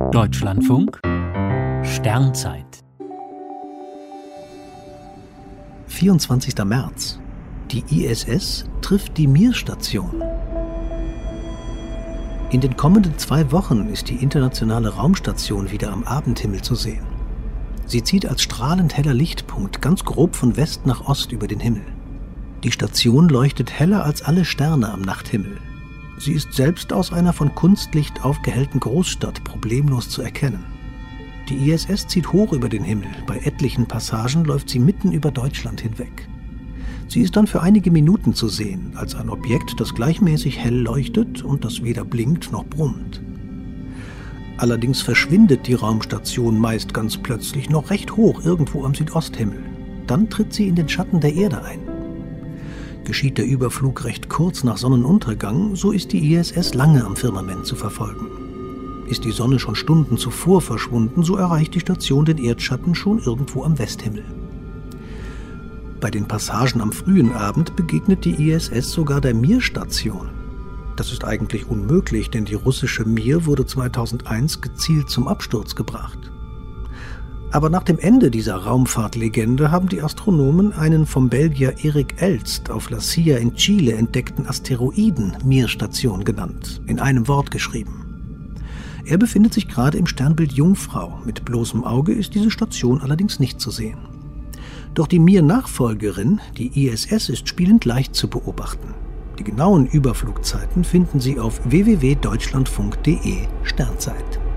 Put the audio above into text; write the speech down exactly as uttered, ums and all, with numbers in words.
Deutschlandfunk Sternzeit vierundzwanzigster März. Die I S S trifft die Mir-Station. In den kommenden zwei Wochen ist die internationale Raumstation wieder am Abendhimmel zu sehen. Sie zieht als strahlend heller Lichtpunkt ganz grob von West nach Ost über den Himmel. Die Station leuchtet heller als alle Sterne am Nachthimmel. Sie ist selbst aus einer von Kunstlicht aufgehellten Großstadt problemlos zu erkennen. Die I S S zieht hoch über den Himmel, bei etlichen Passagen läuft sie mitten über Deutschland hinweg. Sie ist dann für einige Minuten zu sehen, als ein Objekt, das gleichmäßig hell leuchtet und das weder blinkt noch brummt. Allerdings verschwindet die Raumstation meist ganz plötzlich noch recht hoch irgendwo am Südosthimmel. Dann tritt sie in den Schatten der Erde ein. Geschieht der Überflug recht kurz nach Sonnenuntergang, so ist die I S S lange am Firmament zu verfolgen. Ist die Sonne schon Stunden zuvor verschwunden, so erreicht die Station den Erdschatten schon irgendwo am Westhimmel. Bei den Passagen am frühen Abend begegnet die I S S sogar der Mir-Station. Das ist eigentlich unmöglich, denn die russische Mir wurde zweitausendeins gezielt zum Absturz gebracht. Aber nach dem Ende dieser Raumfahrtlegende haben die Astronomen einen vom Belgier Erik Elst auf La Silla in Chile entdeckten Asteroiden Mir-Station genannt, in einem Wort geschrieben. Er befindet sich gerade im Sternbild Jungfrau. Mit bloßem Auge ist diese Station allerdings nicht zu sehen. Doch die Mir-Nachfolgerin, die I S S, ist spielend leicht zu beobachten. Die genauen Überflugzeiten finden Sie auf w w w punkt deutschlandfunk punkt de Sternzeit.